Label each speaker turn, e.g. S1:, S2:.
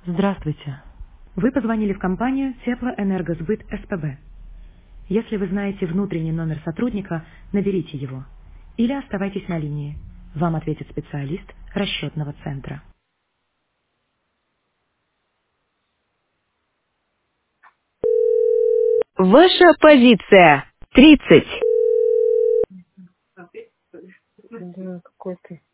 S1: Здравствуйте. Вы позвонили в компанию Теплоэнергосбыт СПБ. Если вы знаете внутренний номер сотрудника, наберите его. Или оставайтесь на линии. Вам ответит специалист расчетного центра. Ваша позиция 30.
S2: Да, какой ты.